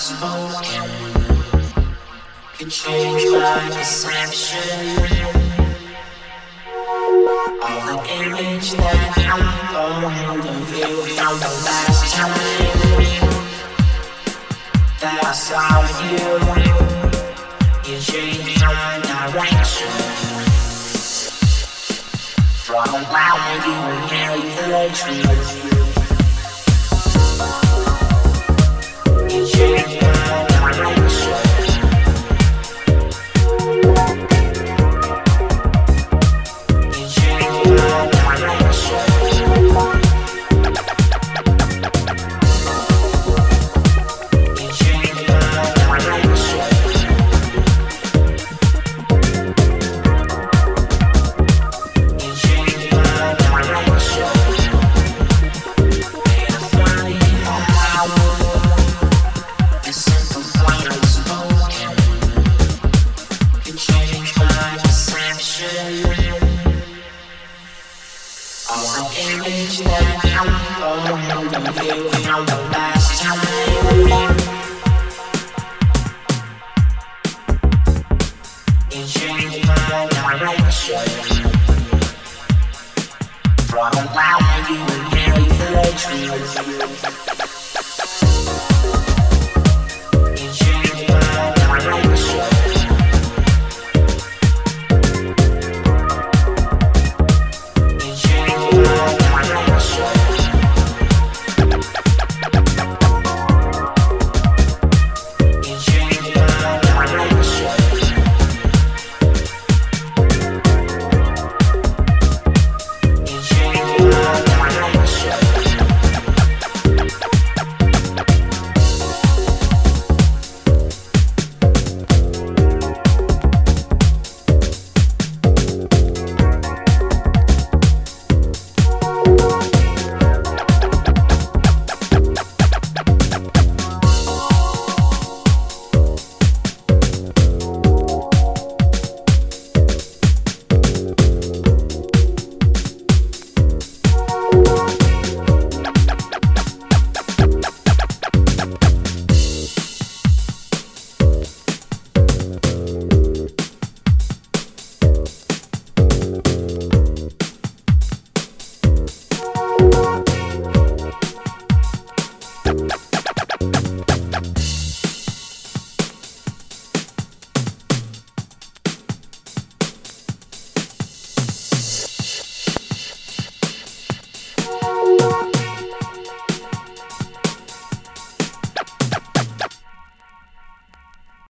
spoken can change my perception of the image that I owned of you from the last time that I saw you. You changed my direction from allowing you to carry the truth. You changed my direction. You changed my direction. You changed my direction. You changed my direction. And I finally how the simple plain spoken can change my perception of the image that I owned of you from the last time. You changed my direction from allowing you to carry the truth.